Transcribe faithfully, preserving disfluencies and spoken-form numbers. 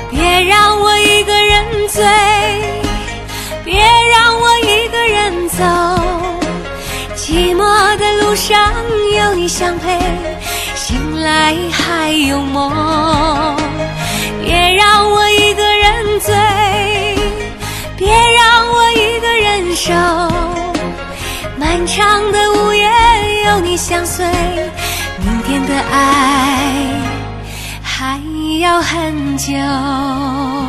别让我一个人醉，别让我一个人走，寂寞的路上有你相陪，醒来还有梦。别让我一个人醉，别让我一个人守，漫长的午夜有你相随，明天的爱还要很久。